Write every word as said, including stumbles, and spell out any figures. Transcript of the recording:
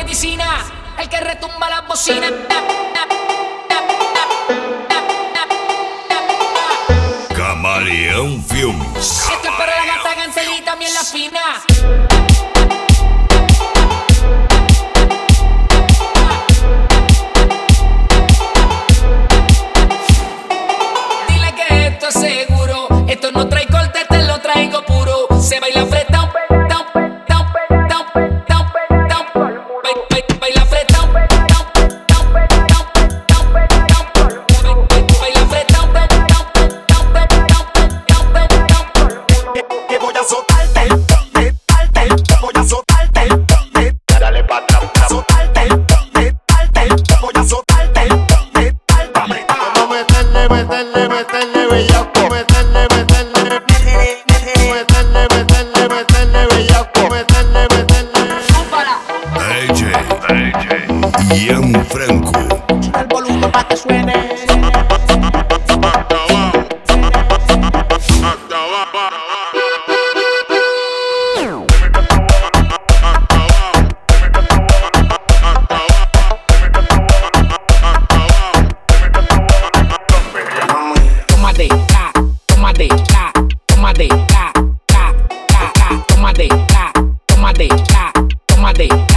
medicina, el que retumba las bocinas. Camaleón Films. Esto es para la gata Gantel y también la fina. Dile que esto es seguro, esto no trae corte, te lo traigo puro. Se baila freta. Ian Franco. El volumen pa' que suene. Tómate, la, tómate, la, tómate, la, la, la, la, tómate, la, tómate, la, tómate, la.